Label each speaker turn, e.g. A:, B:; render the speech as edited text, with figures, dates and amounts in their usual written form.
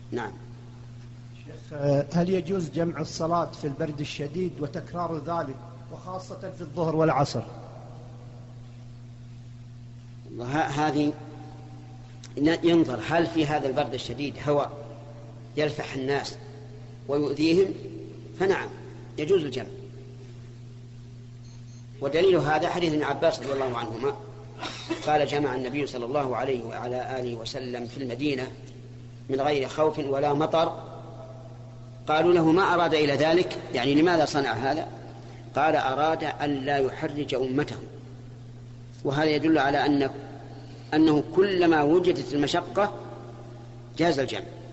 A: نعم.
B: شيخ، هل يجوز جمع الصلاة في البرد الشديد وتكرار ذلك وخاصة في الظهر والعصر؟
A: هذه ينظر هل في هذا البرد الشديد هواء يلفح الناس ويؤذيهم، فنعم يجوز الجمع. ودليل هذا حديث ابن عباس رضي الله عنهما قال جمع النبي صلى الله عليه وعلى آله وسلم في المدينة من غير خوف ولا مطر. قالوا له ما أراد إلى ذلك، يعني لماذا صنع هذا؟ قال أراد أن لا يحرج أمته. وهذا يدل على أنه كلما وجدت المشقة جاز الجمع.